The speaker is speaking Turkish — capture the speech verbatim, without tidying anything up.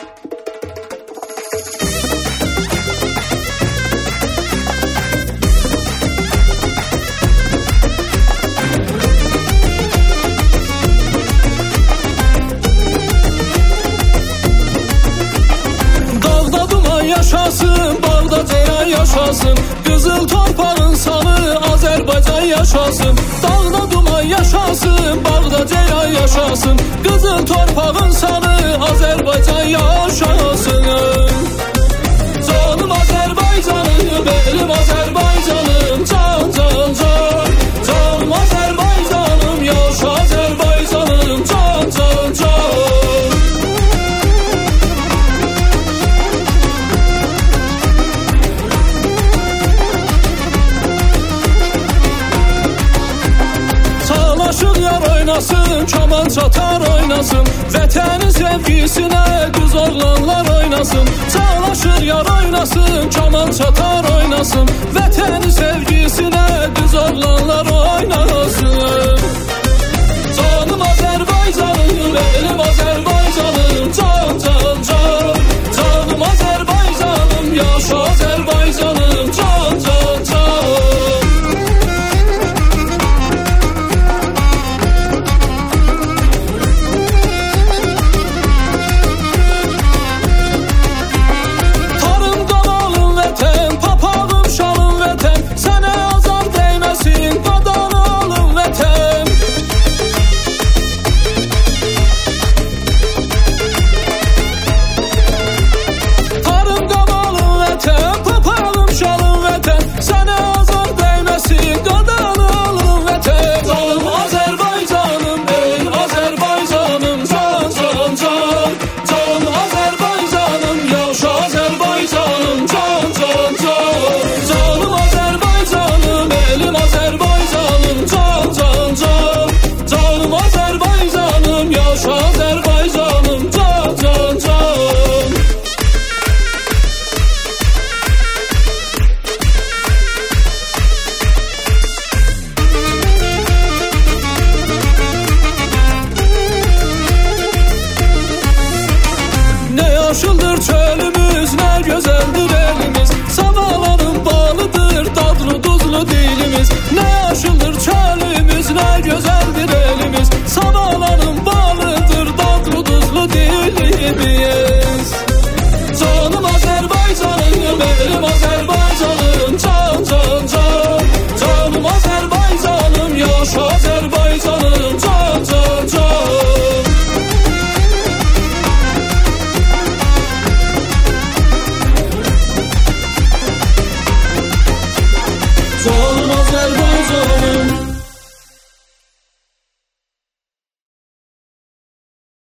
Yaşasın, bağda ceyran yaşasın, Qızıl torpağın sanı Azərbaycan yaşasın. Dağda duman yaşasın, bağda ceyran yaşasın, Qızıl torpağın sanı Azərbaycan yaşasın. Canım Azərbaycanım, benim Azərbaycanım, can can can. Canım Azərbaycanım, yaşa Azərbaycanım, can can can. Aşık yar oynasın, kaman çatar oynasın, vətənin sevgisinə düz oğlanlar oynasın. Çalışır yar oynasın, kaman çatar oynasın, vətənin sevgisinə düz oğlanlar oynasın. Canım Azərbaycanım, benim Azərbaycanım, can can can. Canım Azərbaycanım, yaşa Azərbaycanım, can can can. Yaşıldır çölümüz, ne güzeldir elimiz, Savalanın balıdır, dadlı duzlu dilimiz. Ne yaşıldır çölümüz, ne güzeldir elimiz, Savalanın balıdır, dadlı duzlu dilimiz. Canım Azərbaycanım, benim Azərbaycanım, can can can. Canım Azərbaycanım, yaşa Azərbaycanım, can can can. Canım Azərbaycanım.